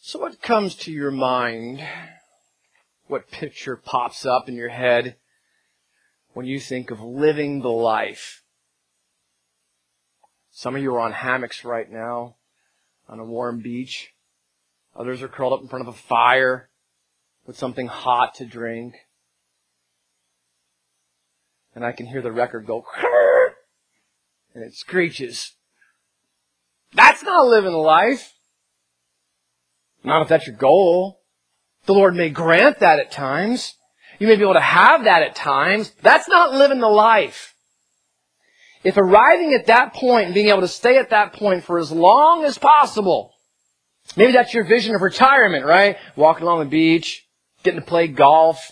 So what comes to your mind? What picture pops up in your head when you think of living the life? Some of you are on hammocks right now on a warm beach. Others are curled up in front of a fire with something hot to drink. And I can hear the record go, and it screeches. That's not living the life. Not if that's your goal. The Lord may grant that at times. You may be able to have that at times. That's not living the life. If arriving at that point and being able to stay at that point for as long as possible, maybe that's your vision of retirement, right? Walking along the beach, getting to play golf.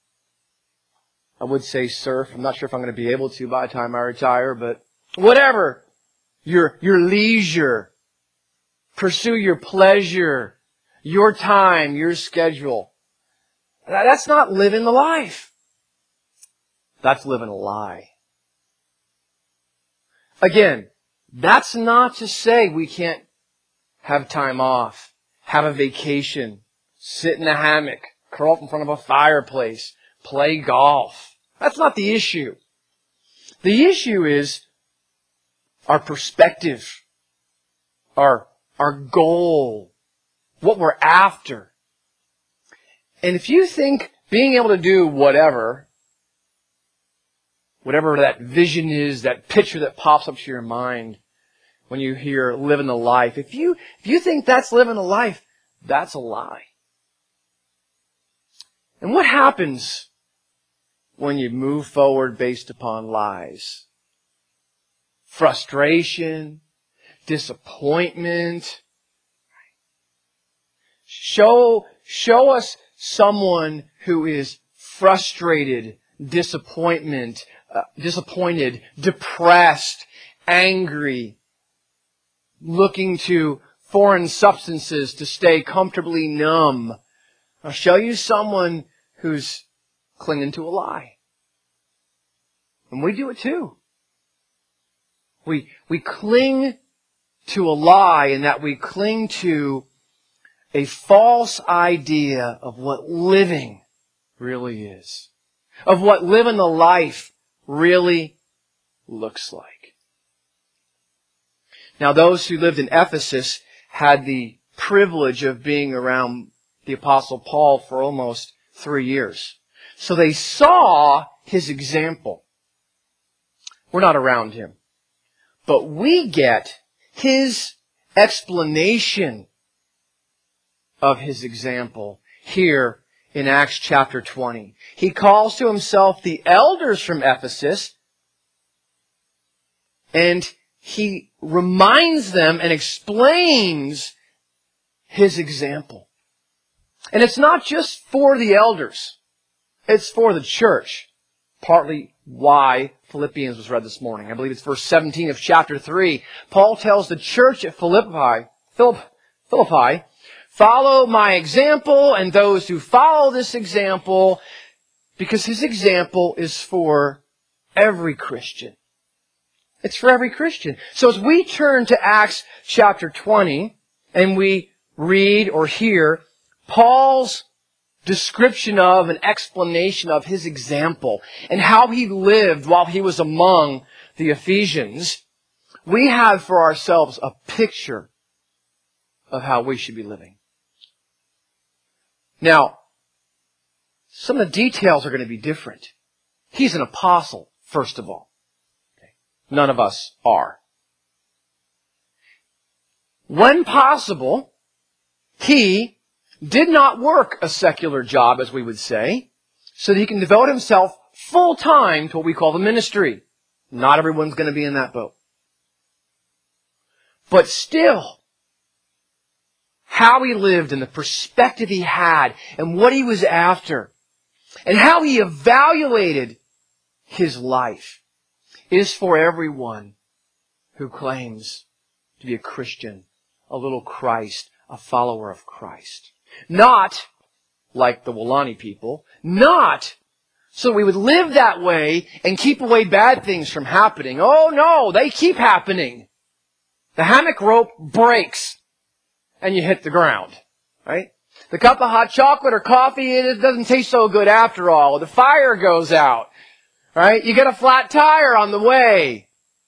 I would say surf. I'm not sure if I'm going to be able to by the time I retire, but whatever. Your leisure. Pursue your pleasure. Your time, your schedule. That's not living the life. That's living a lie. Again, that's not to say we can't have time off, have a vacation, sit in a hammock, curl up in front of a fireplace, play golf. That's not the issue. The issue is our perspective, our goal, what we're after. And if you think being able to do whatever that vision is, that picture that pops up to your mind when you hear living the life, if you think that's living the life, that's a lie. And what happens when you move forward based upon lies? Frustration, disappointment. Show us someone who is frustrated, disappointed, depressed, angry, looking to foreign substances to stay comfortably numb. I'll show you someone who's clinging to a lie. And we do it too. We cling to a lie in that we cling to a false idea of what living really is. Of what living the life really looks like. Now, those who lived in Ephesus had the privilege of being around the Apostle Paul for almost 3 years. So they saw his example. We're not around him. But we get his explanation of his example here in Acts chapter 20. He calls to himself the elders from Ephesus, and he reminds them and explains his example. And it's not just for the elders. It's for the church. Partly why Philippians was read this morning. I believe it's verse 17 of chapter 3. Paul tells the church at Philippi, follow my example and those who follow this example, because his example is for every Christian. It's for every Christian. So as we turn to Acts chapter 20 and we read or hear Paul's description of and explanation of his example and how he lived while he was among the Ephesians, we have for ourselves a picture of how we should be living. Now, some of the details are going to be different. He's an apostle, first of all. None of us are. When possible, he did not work a secular job, as we would say, so that he can devote himself full-time to what we call the ministry. Not everyone's going to be in that boat. But still, how he lived and the perspective he had and what he was after and how he evaluated his life is for everyone who claims to be a Christian, a little Christ, a follower of Christ. Not like the Wolani people, not so we would live that way and keep away bad things from happening. Oh no, they keep happening. The hammock rope breaks and you hit the ground. Right? The cup of hot chocolate or coffee, it doesn't taste so good after all. The fire goes out. Right? You get a flat tire on the way.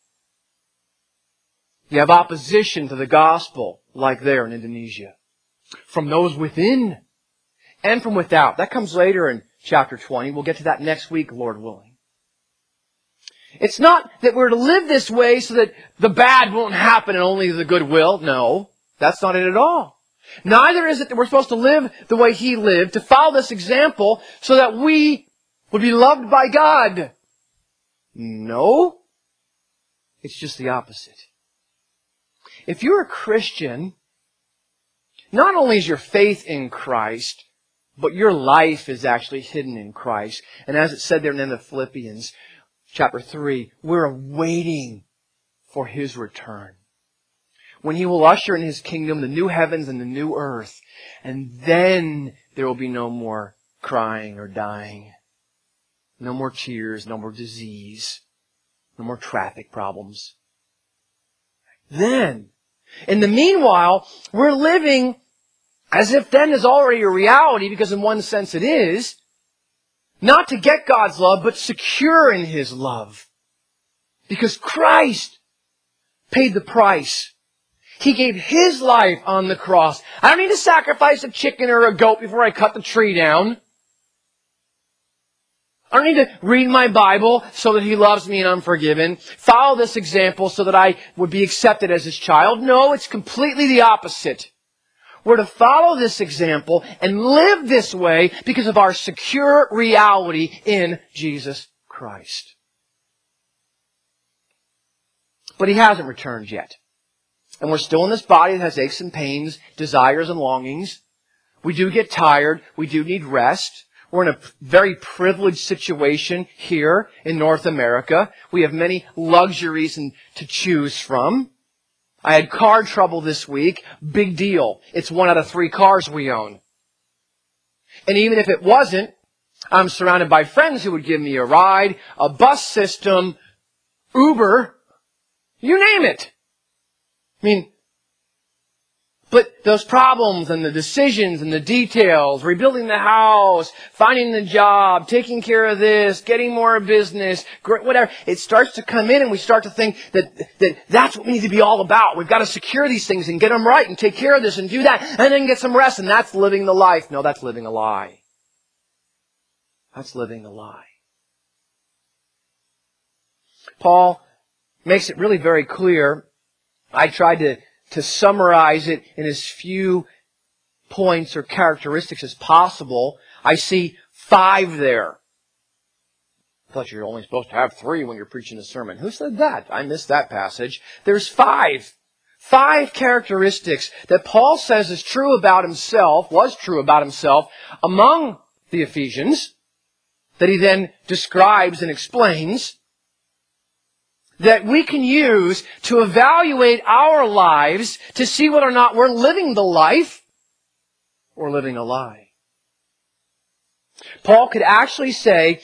You have opposition to the gospel, like there in Indonesia. From those within and from without. That comes later in chapter 20. We'll get to that next week, Lord willing. It's not that we're to live this way so that the bad won't happen and only the good will. No, that's not it at all. Neither is it that we're supposed to live the way He lived, to follow this example so that we would be loved by God. No, it's just the opposite. If you're a Christian, not only is your faith in Christ, but your life is actually hidden in Christ. And as it said there in the end of Philippians, chapter 3, we're waiting for His return, when He will usher in His kingdom the new heavens and the new earth. And then there will be no more crying or dying. No more tears, no more disease, no more traffic problems. Then, in the meanwhile, we're living as if then is already a reality, because in one sense it is, not to get God's love, but secure in His love. Because Christ paid the price. He gave His life on the cross. I don't need to sacrifice a chicken or a goat before I cut the tree down. I don't need to read my Bible so that He loves me and I'm forgiven. Follow this example so that I would be accepted as His child. No, it's completely the opposite. We're to follow this example and live this way because of our secure reality in Jesus Christ. But He hasn't returned yet. And we're still in this body that has aches and pains, desires and longings. We do get tired. We do need rest. We're in a very privileged situation here in North America. We have many luxuries to choose from. I had car trouble this week. Big deal. It's 1 out of 3 cars we own. And even if it wasn't, I'm surrounded by friends who would give me a ride, a bus system, Uber, you name it. I mean, but those problems and the decisions and the details, rebuilding the house, finding the job, taking care of this, getting more business, whatever, it starts to come in and we start to think that that's what we need to be all about. We've got to secure these things and get them right and take care of this and do that and then get some rest, and that's living the life. No, that's living a lie. That's living a lie. Paul makes it really very clear. I tried to summarize it in as few points or characteristics as possible. I see 5 there. I thought you're only supposed to have 3 when you're preaching a sermon. Who said that? I missed that passage. There's 5. 5 characteristics that Paul says is true about himself, was true about himself among the Ephesians, that he then describes and explains, that we can use to evaluate our lives to see whether or not we're living the life or living a lie. Paul could actually say,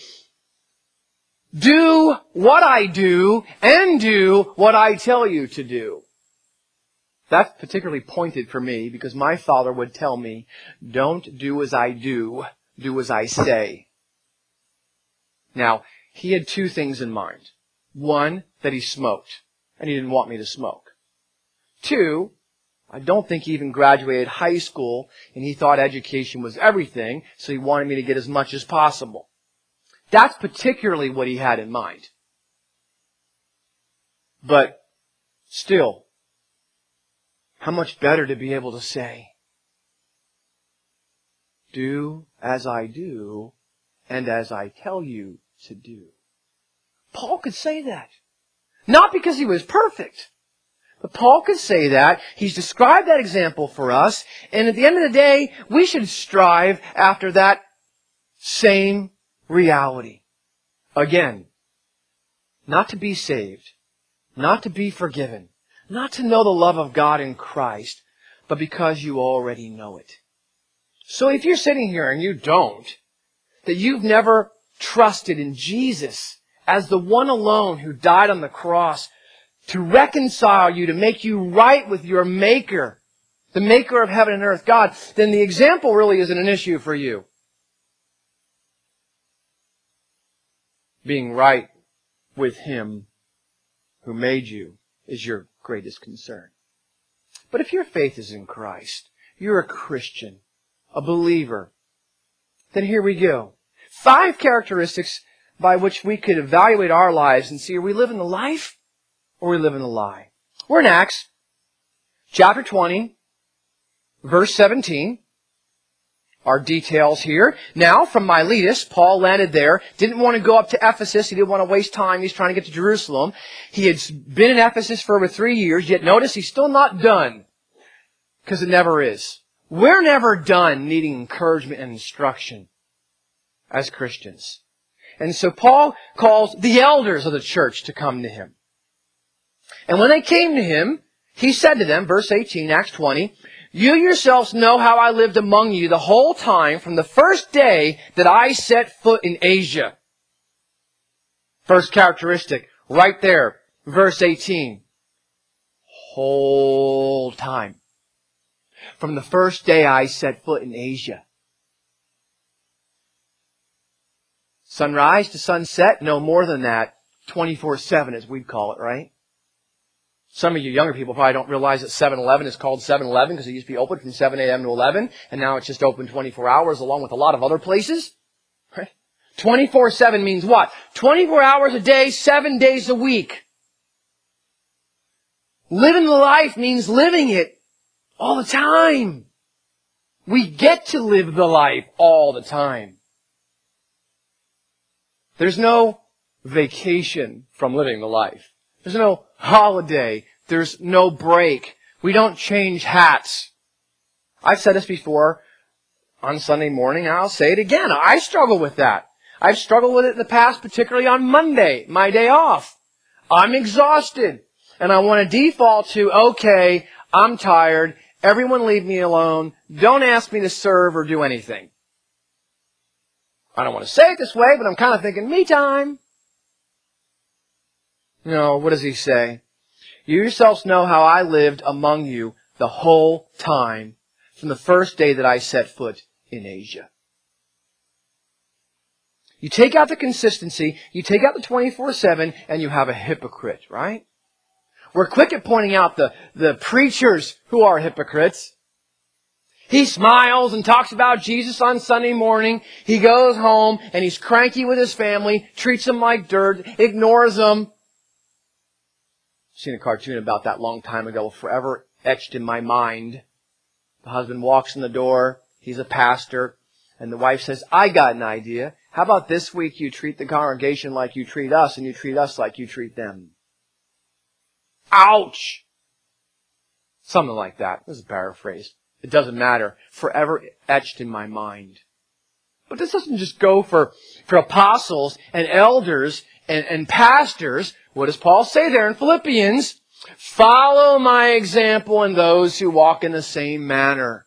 do what I do and do what I tell you to do. That's particularly pointed for me because my father would tell me, don't do as I do as I say. Now, he had 2 things in mind. 1, that he smoked, and he didn't want me to smoke. 2, I don't think he even graduated high school, and he thought education was everything, so he wanted me to get as much as possible. That's particularly what he had in mind. But still, how much better to be able to say, do as I do, and as I tell you to do. Paul could say that. Not because he was perfect. But Paul could say that. He's described that example for us. And at the end of the day, we should strive after that same reality. Again, not to be saved, not to be forgiven, not to know the love of God in Christ, but because you already know it. So if you're sitting here and you don't, that you've never trusted in Jesus as the one alone who died on the cross to reconcile you, to make you right with your Maker, the maker of heaven and earth, God, then the example really isn't an issue for you. Being right with Him who made you is your greatest concern. But if your faith is in Christ, you're a Christian, a believer, then here we go. 5 characteristics by which we could evaluate our lives and see, are we living the life or are we living the lie? We're in Acts chapter 20, verse 17. Our details here. Now, from Miletus, Paul landed there, didn't want to go up to Ephesus. He didn't want to waste time. He's trying to get to Jerusalem. He had been in Ephesus for over 3 years, yet notice he's still not done. Because it never is. We're never done needing encouragement and instruction as Christians. And so Paul calls the elders of the church to come to him. And when they came to him, he said to them, verse 18, Acts 20, "You yourselves know how I lived among you the whole time from the first day that I set foot in Asia." First characteristic, right there, verse 18. Whole time. From the first day I set foot in Asia. Sunrise to sunset, no more than that. 24/7 as we'd call it, right? Some of you younger people probably don't realize that 7-Eleven is called 7-Eleven because it used to be open from 7 a.m. to 11, and now it's just open 24 hours along with a lot of other places. Right? 24/7 means what? 24 hours a day, 7 days a week. Living the life means living it all the time. We get to live the life all the time. There's no vacation from living the life. There's no holiday. There's no break. We don't change hats. I've said this before on Sunday morning, and I'll say it again. I struggle with that. I've struggled with it in the past, particularly on Monday, my day off. I'm exhausted, and I want to default to, okay, I'm tired. Everyone leave me alone. Don't ask me to serve or do anything. I don't want to say it this way, but I'm kind of thinking, me time. No, what does he say? "You yourselves know how I lived among you the whole time from the first day that I set foot in Asia." You take out the consistency, you take out the 24/7, and you have a hypocrite, right? We're quick at pointing out the preachers who are hypocrites. He smiles and talks about Jesus on Sunday morning. He goes home and he's cranky with his family, treats them like dirt, ignores them. Seen a cartoon about that long time ago, forever etched in my mind. The husband walks in the door. He's a pastor. And the wife says, "I got an idea. How about this week you treat the congregation like you treat us and you treat us like you treat them?" Ouch! Something like that. This is a paraphrase. It doesn't matter. Forever etched in my mind. But this doesn't just go for apostles and elders and pastors. What does Paul say there in Philippians? "Follow my example and those who walk in the same manner."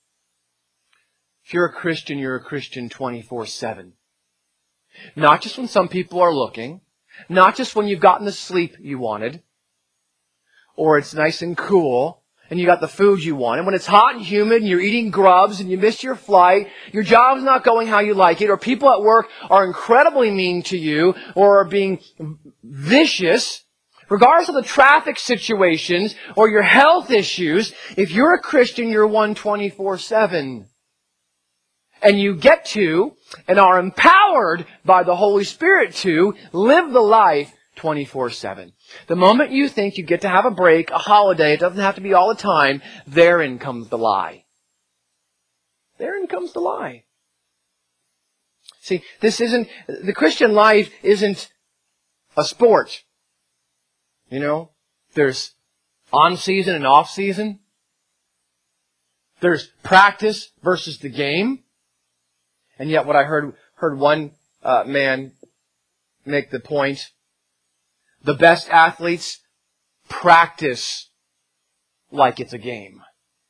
If you're a Christian 24/7. Not just when some people are looking. Not just when you've gotten the sleep you wanted. Or it's nice and cool and you got the food you want. And when it's hot and humid and you're eating grubs and you missed your flight, your job's not going how you like it, or people at work are incredibly mean to you or are being vicious, regardless of the traffic situations or your health issues, if you're a Christian, you're 24/7. And you get to, and are empowered by the Holy Spirit to, live the life 24/7. The moment you think you get to have a break, a holiday, it doesn't have to be all the time, therein comes the lie. Therein comes the lie. See, the Christian life isn't a sport. You know, there's on season and off season. There's practice versus the game. And yet what I heard one man make the point, the best athletes practice like it's a game.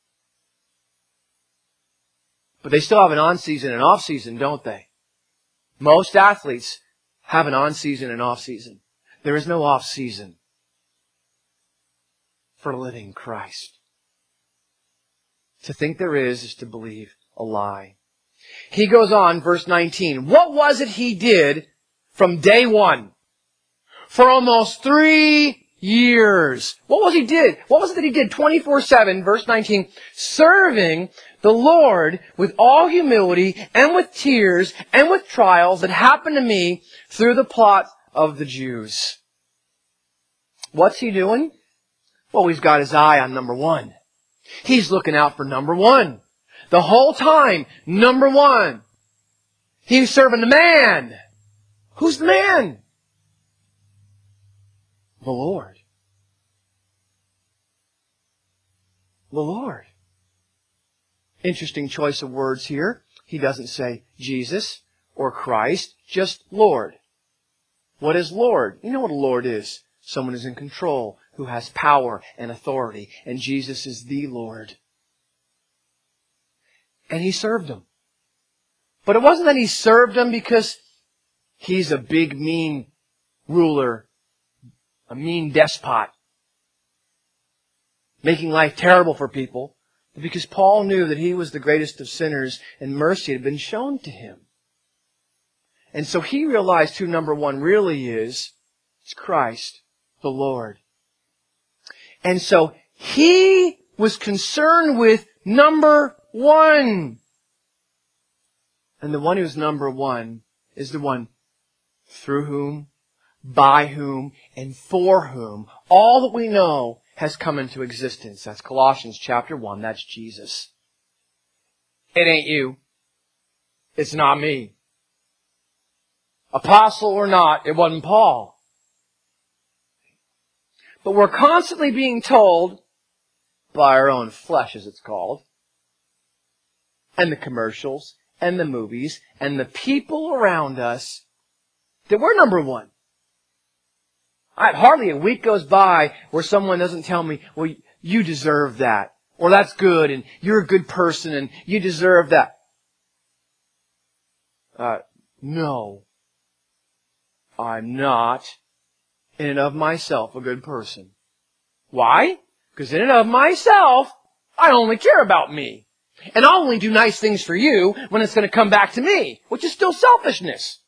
But they still have an on-season and off-season, don't they? Most athletes have an on-season and off-season. There is no off-season for living Christ. To think there is to believe a lie. He goes on, verse 19. What was it he did from day one? For almost 3 years. What was he did? What was it that he did 24/7, verse 19? Serving the Lord with all humility and with tears and with trials that happened to me through the plot of the Jews. What's he doing? Well, he's got his eye on number one. He's looking out for number one. The whole time, number one. He's serving the man. Who's the man? The Lord. The Lord. Interesting choice of words here. He doesn't say Jesus or Christ, just Lord. What is Lord? You know what a Lord is. Someone who's in control, who has power and authority. And Jesus is the Lord. And he served them. But it wasn't that he served them because he's a big, mean ruler, a mean despot, making life terrible for people, but because Paul knew that he was the greatest of sinners and mercy had been shown to him. And so he realized who number one really is. It's Christ, the Lord. And so he was concerned with number one. And the one who's number one is the one through whom, by whom, and for whom all that we know has come into existence. That's Colossians chapter 1. That's Jesus. It ain't you. It's not me. Apostle or not, it wasn't Paul. But we're constantly being told, by our own flesh as it's called, and the commercials, and the movies, and the people around us, that we're number one. Hardly a week goes by where someone doesn't tell me, well, you deserve that. Or that's good, and you're a good person, and you deserve that. No. I'm not, in and of myself, a good person. Why? Because in and of myself, I only care about me. And I'll only do nice things for you when it's going to come back to me, which is still selfishness.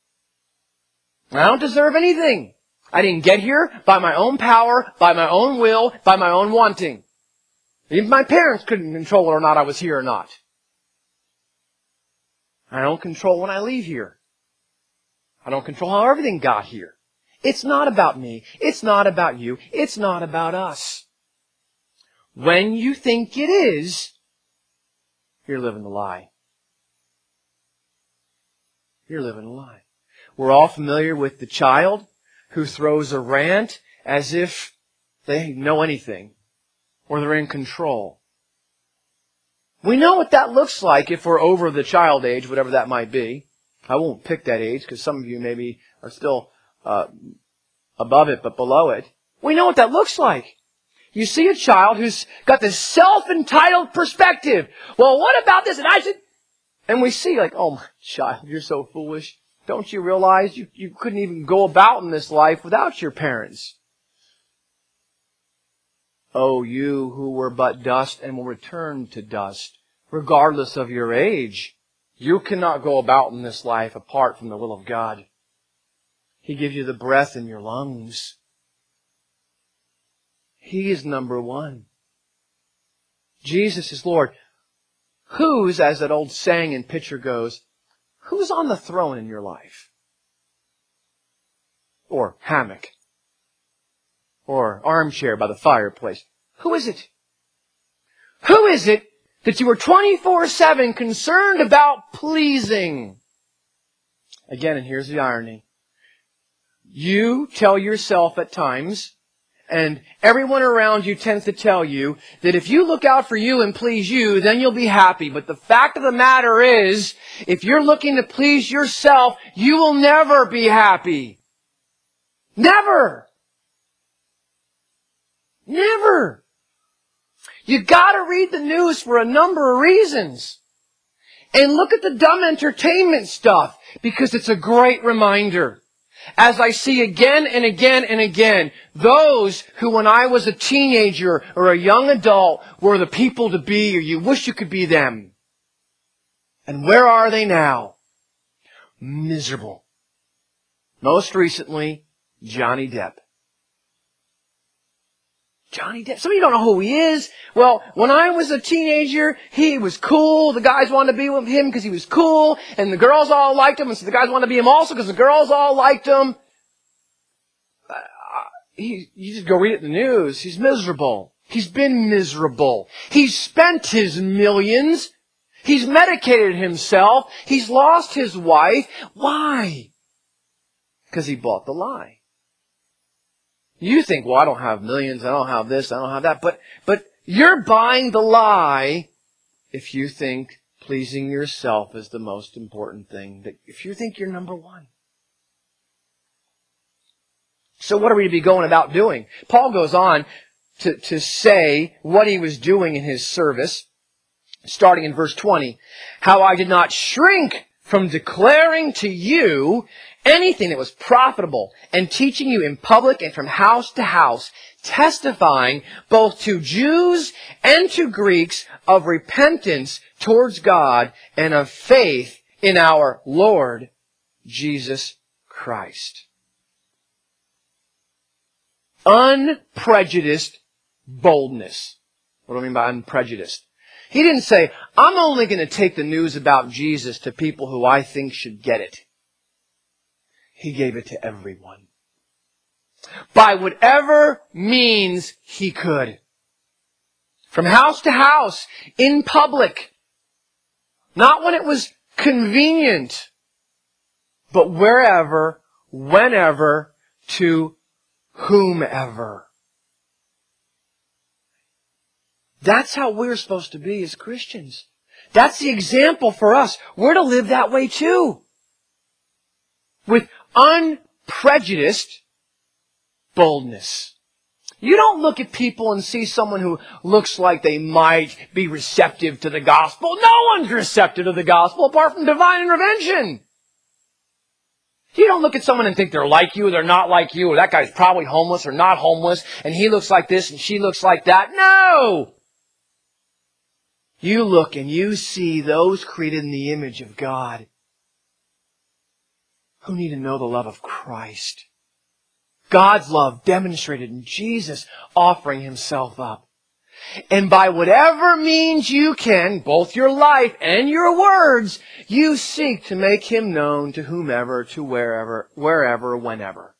I don't deserve anything. I didn't get here by my own power, by my own will, by my own wanting. Even my parents couldn't control whether or not I was here or not. I don't control when I leave here. I don't control how everything got here. It's not about me. It's not about you. It's not about us. When you think it is, you're living a lie. You're living a lie. We're all familiar with the child who throws a rant as if they know anything or they're in control. We know what that looks like if we're over the child age, whatever that might be. I won't pick that age because some of you maybe are still above it but below it. We know what that looks like. You see a child who's got this self-entitled perspective. Well, what about this? And we see like, oh my child, you're so foolish. Don't you realize you couldn't even go about in this life without your parents? Oh, you who were but dust and will return to dust, regardless of your age. You cannot go about in this life apart from the will of God. He gives you the breath in your lungs. He is number one. Jesus is Lord. Who's, as that old saying and picture goes, who's on the throne in your life? Or hammock? Or armchair by the fireplace? Who is it? Who is it that you are 24/7 concerned about pleasing? Again, and here's the irony. You tell yourself at times, and everyone around you tends to tell you, that if you look out for you and please you, then you'll be happy. But the fact of the matter is, if you're looking to please yourself, you will never be happy. Never. Never. You gotta read the news for a number of reasons. And look at the dumb entertainment stuff, because it's a great reminder. As I see again and again and again, those who when I was a teenager or a young adult were the people to be, or you wish you could be them. And where are they now? Miserable. Most recently, Johnny Depp. Johnny Depp. Some of you don't know who he is. Well, when I was a teenager, he was cool. The guys wanted to be with him because he was cool. And the girls all liked him. And so the guys wanted to be him also because the girls all liked him. You just go read it in the news. He's miserable. He's been miserable. He's spent his millions. He's medicated himself. He's lost his wife. Why? Because he bought the lie. You think, well, I don't have millions, I don't have this, I don't have that. But you're buying the lie if you think pleasing yourself is the most important thing. If you think you're number one. So what are we to be going about doing? Paul goes on to say what he was doing in his service, starting in verse 20. How I did not shrink from declaring to you anything that was profitable, and teaching you in public and from house to house, testifying both to Jews and to Greeks of repentance towards God and of faith in our Lord Jesus Christ. Unprejudiced boldness. What do I mean by unprejudiced? He didn't say, I'm only going to take the news about Jesus to people who I think should get it. He gave it to everyone. By whatever means he could. From house to house, in public. Not when it was convenient, but wherever, whenever, to whomever. That's how we're supposed to be as Christians. That's the example for us. We're to live that way too. With unprejudiced boldness. You don't look at people and see someone who looks like they might be receptive to the gospel. No one's receptive to the gospel apart from divine intervention. You don't look at someone and think they're like you, they're not like you, or that guy's probably homeless or not homeless, and he looks like this and she looks like that. No! You look and you see those created in the image of God who need to know the love of Christ. God's love demonstrated in Jesus offering Himself up. And by whatever means you can, both your life and your words, you seek to make Him known to whomever, to wherever, whenever.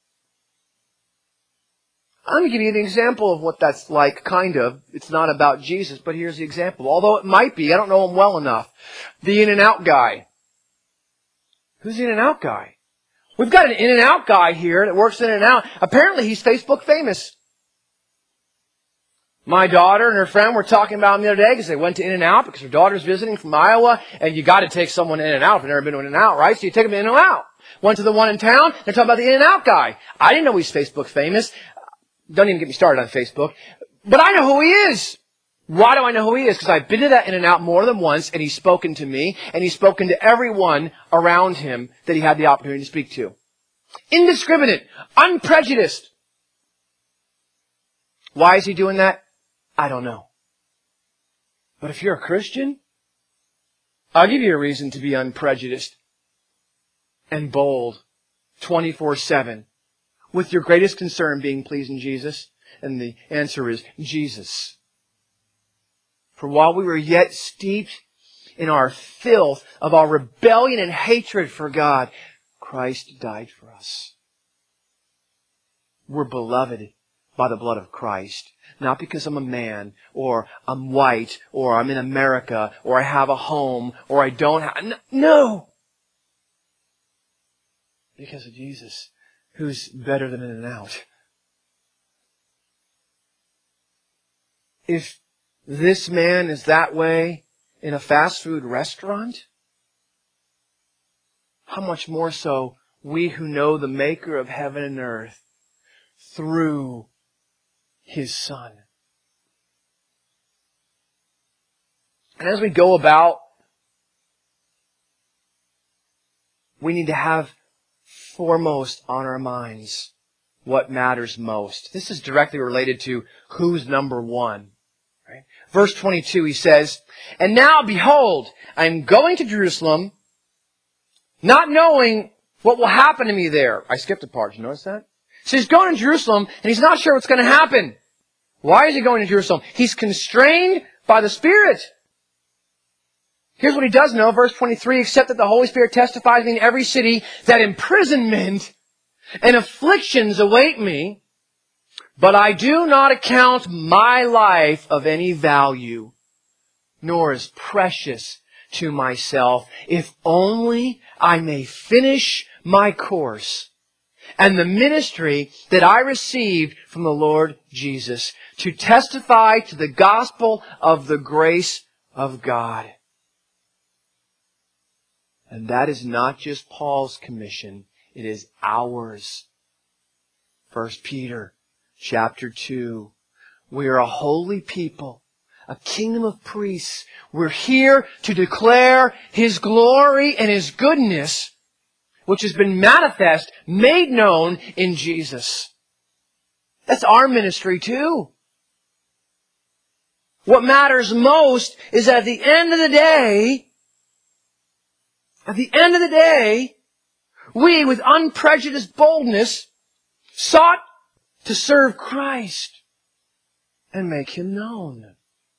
I'm going to give you an example of what that's like, kind of. It's not about Jesus, but here's the example. Although it might be, I don't know him well enough. The In-N-Out guy. Who's the In-N-Out guy? We've got an In-N-Out guy here that works In-N-Out. Apparently he's Facebook famous. My daughter and her friend were talking about him the other day because they went to In-N-Out because her daughter's visiting from Iowa, and you got to take someone to In-N-Out if you've never been to In-N-Out, right? So you take them to In-N-Out. Went to the one in town, they're talking about the In-N-Out guy. I didn't know he's Facebook famous. Don't even get me started on Facebook. But I know who he is. Why do I know who he is? Because I've been to that In-N-Out more than once, and he's spoken to me, and he's spoken to everyone around him that he had the opportunity to speak to. Indiscriminate, unprejudiced. Why is he doing that? I don't know. But if you're a Christian, I'll give you a reason to be unprejudiced and bold 24/7, with your greatest concern being pleasing Jesus. And the answer is Jesus. For while we were yet steeped in our filth of our rebellion and hatred for God, Christ died for us. We're beloved by the blood of Christ. Not because I'm a man, or I'm white, or I'm in America, or I have a home, or I don't have... No! Because of Jesus, who's better than In-N-Out. If this man is that way in a fast food restaurant, how much more so we who know the Maker of heaven and earth through His Son. And as we go about, we need to have foremost on our minds what matters most. This is directly related to who's number one. Right? Verse 22, he says, "And now, behold, I am going to Jerusalem, not knowing what will happen to me there." I skipped a part. Did you notice that? So he's going to Jerusalem, and he's not sure what's going to happen. Why is he going to Jerusalem? He's constrained by the Spirit. Here's what he does know, verse 23, "Except that the Holy Spirit testifies me in every city that imprisonment and afflictions await me, but I do not account my life of any value, nor as precious to myself, if only I may finish my course and the ministry that I received from the Lord Jesus, to testify to the gospel of the grace of God." And that is not just Paul's commission, it is ours. 1 Peter chapter 2. We are a holy people, a kingdom of priests. We're here to declare His glory and His goodness, which has been manifest, made known in Jesus. That's our ministry too. What matters most is at the end of the day, we, with unprejudiced boldness, sought to serve Christ and make Him known.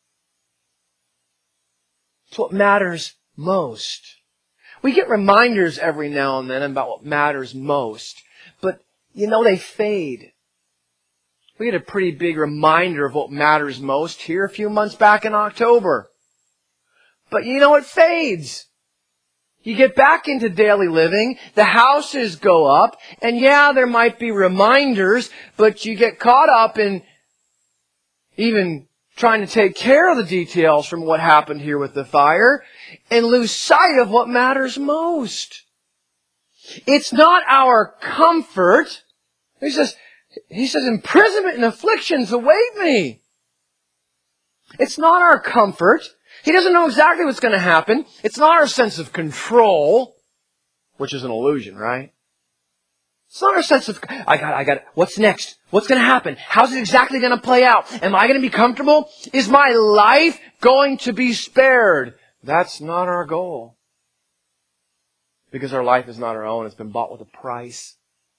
It's what matters most. We get reminders every now and then about what matters most, but they fade. We get a pretty big reminder of what matters most here a few months back in October. But it fades. You get back into daily living, the houses go up, and there might be reminders, but you get caught up in even trying to take care of the details from what happened here with the fire, and lose sight of what matters most. It's not our comfort. He says, imprisonment and afflictions await me. It's not our comfort. He doesn't know exactly what's going to happen. It's not our sense of control, which is an illusion, right? It's not our sense of, I got it. What's next? What's going to happen? How's it exactly going to play out? Am I going to be comfortable? Is my life going to be spared? That's not our goal. Because our life is not our own. It's been bought with a price.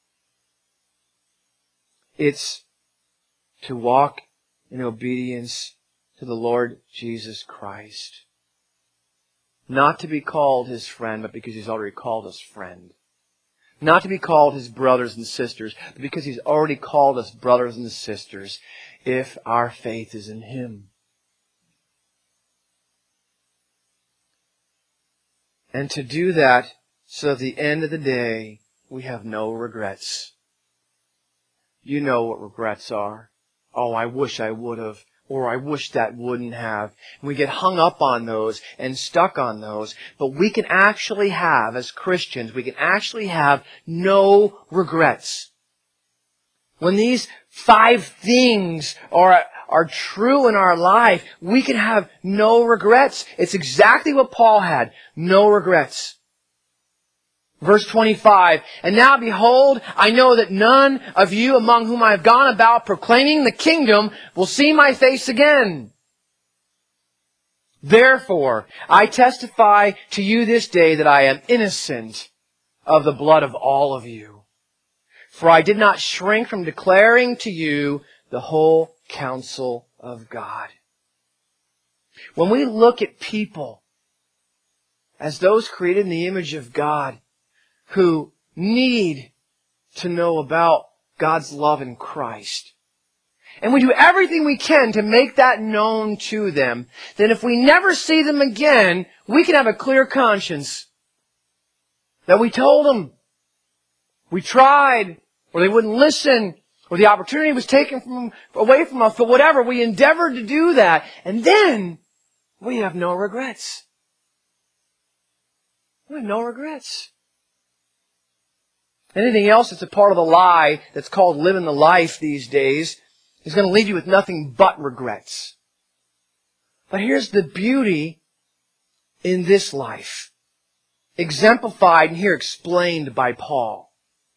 It's to walk in obedience to the Lord Jesus Christ. Not to be called His friend, but because He's already called us friend. Not to be called His brothers and sisters, but because He's already called us brothers and sisters if our faith is in Him. And to do that so at the end of the day, we have no regrets. You know what regrets are. Oh, I wish I would have. Or I wish that wouldn't have. And we get hung up on those and stuck on those. But we can actually have, as Christians, we can actually have no regrets. When these 5 things are true in our life, we can have no regrets. It's exactly what Paul had. No regrets. Verse 25, "And now behold, I know that none of you among whom I have gone about proclaiming the kingdom will see my face again. Therefore, I testify to you this day that I am innocent of the blood of all of you. For I did not shrink from declaring to you the whole counsel of God." When we look at people as those created in the image of God, who need to know about God's love in Christ, and we do everything we can to make that known to them, then if we never see them again, we can have a clear conscience that we told them, we tried, or they wouldn't listen, or the opportunity was taken away from us, but whatever, we endeavored to do that, and then we have no regrets. We have no regrets. Anything else that's a part of the lie that's called living the life these days is going to leave you with nothing but regrets. But here's the beauty in this life, exemplified and here explained by Paul.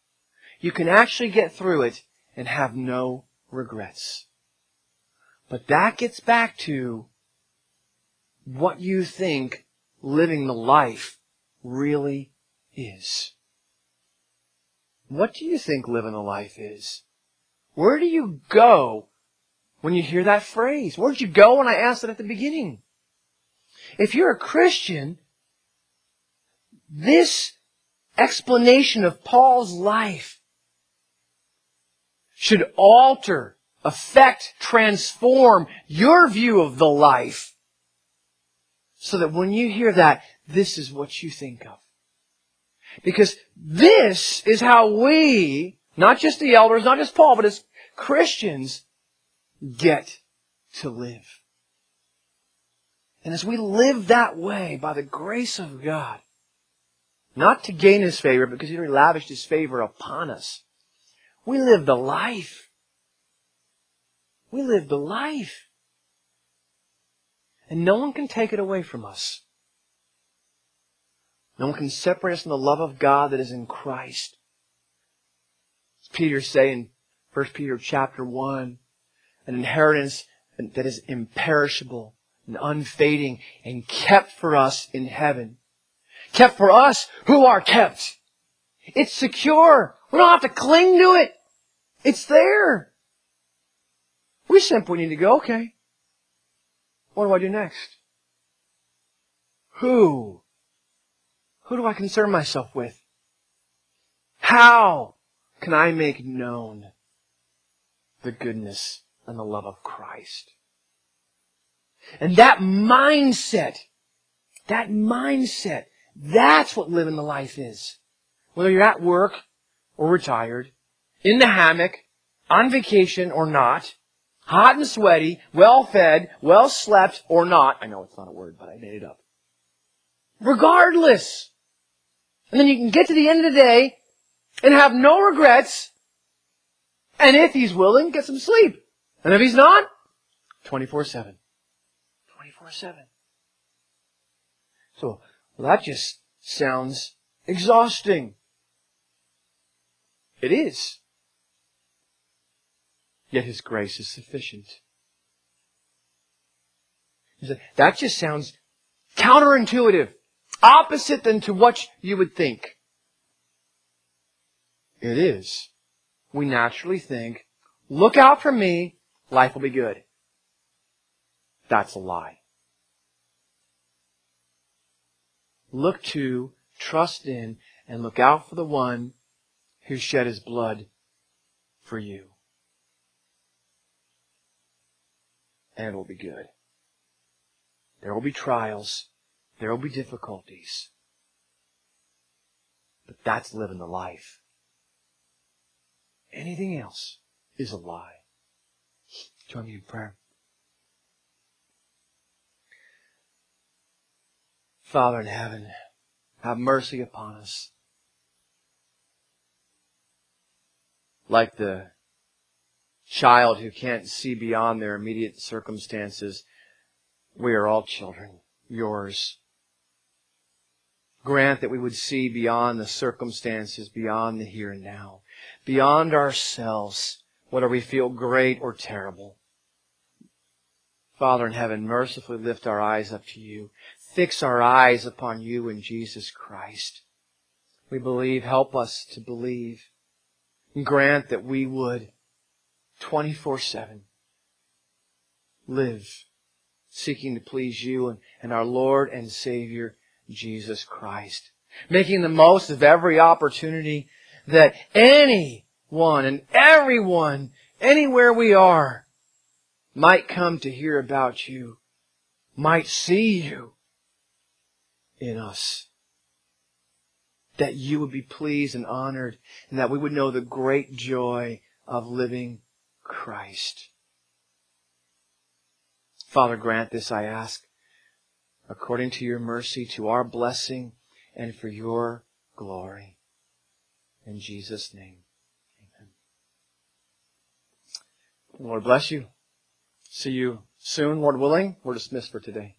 you can actually get through it and have no regrets. But that gets back to what you think living the life really is. What do you think living the life is? Where do you go when you hear that phrase? Where did you go when I asked it at the beginning? If you're a Christian, this explanation of Paul's life should alter, affect, transform your view of the life so that when you hear that, this is what you think of. Because this is how we, not just the elders, not just Paul, but as Christians, get to live. And as we live that way, by the grace of God, not to gain His favor, because He already lavished His favor upon us, we live the life. We live the life. And no one can take it away from us. No one can separate us from the love of God that is in Christ. As Peter says in 1 Peter chapter 1, an inheritance that is imperishable and unfading and kept for us in heaven. Kept for us who are kept. It's secure. We don't have to cling to it. It's there. We simply need to go, okay, what do I do next? Who do I concern myself with? How can I make known the goodness and the love of Christ? And that mindset, that's what living the life is. Whether you're at work or retired, in the hammock, on vacation or not, hot and sweaty, well fed, well slept or not. I know it's not a word, but I made it up. Regardless. And then you can get to the end of the day and have no regrets. And if He's willing, get some sleep. And if He's not, 24/7. 24/7. So, well, that just sounds exhausting. It is. Yet His grace is sufficient. That just sounds counterintuitive. Opposite than to what you would think. It is. We naturally think, look out for me, life will be good. That's a lie. Look to, trust in, and look out for the one who shed His blood for you. And it will be good. There will be trials. There will be difficulties. But that's living the life. Anything else is a lie. Join me in prayer. Father in heaven, have mercy upon us. Like the child who can't see beyond their immediate circumstances, we are all children, yours. Grant that we would see beyond the circumstances, beyond the here and now, beyond ourselves, whether we feel great or terrible. Father in heaven, mercifully lift our eyes up to You. Fix our eyes upon You in Jesus Christ. We believe, help us to believe. And grant that we would 24/7 live seeking to please You and our Lord and Savior, Jesus Christ. Making the most of every opportunity that anyone and everyone, anywhere we are, might come to hear about You, might see You in us. That You would be pleased and honored, and that we would know the great joy of living Christ. Father, grant this, I ask, according to Your mercy, to our blessing and for Your glory. In Jesus' name, amen. Lord bless you. See you soon, Lord willing. We're dismissed for today.